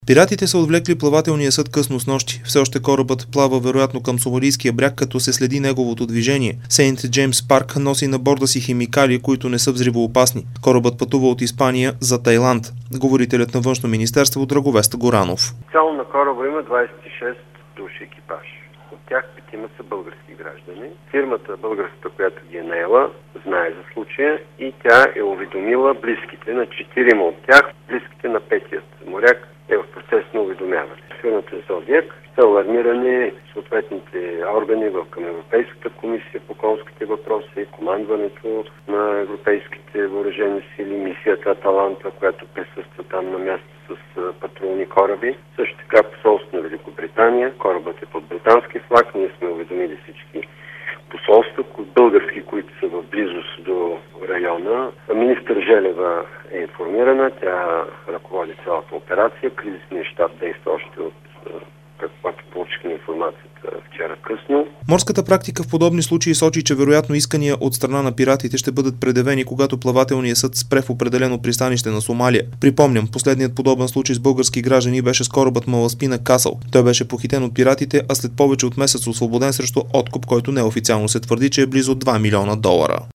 Пиратите са отвлекли плавателния съд късно снощи. Все още корабът плава вероятно към Сомалийския бряг, като се следи неговото движение. Сейнт Джеймс Парк носи на борда си химикали, които не са взривоопасни. Корабът пътува от Испания за Тайланд. Говорителят на Външно министерство Драговест Горанов. Цяло на кораба има 26 души екипаж. От тях 5 са български граждани. Фирмата българската, която ги е наела, знае за случая и тя е уведомила близките на 4 от тях, близките на 5-ият моряк е в процес на уведомяване. Фирмата Зодиак са алармирани съответните органи към Европейската комисия по конските въпроси, командването на европейските въоръжени сили, мисията Аталанта, която присъства там на място с патрулни кораби. Също така посолство на Великобритания. Корабът е под британски флаг. Ние сме уведомили всички посолства, български, които са в близост до района. Министър Желева е информирана. Тя ръководи цялата операция. Кризисният щаб действа още от каквато получихме информацията вчера късно. Морската практика в подобни случаи сочи, че вероятно искания от страна на пиратите ще бъдат предявени, когато плавателният съд спре в определено пристанище на Сомалия. Припомням, последният подобен случай с български граждани беше с корабът Маласпина Касъл. Той беше похитен от пиратите, а след повече от месец освободен срещу откуп, който неофициално се твърди, че е близо $2 милиона.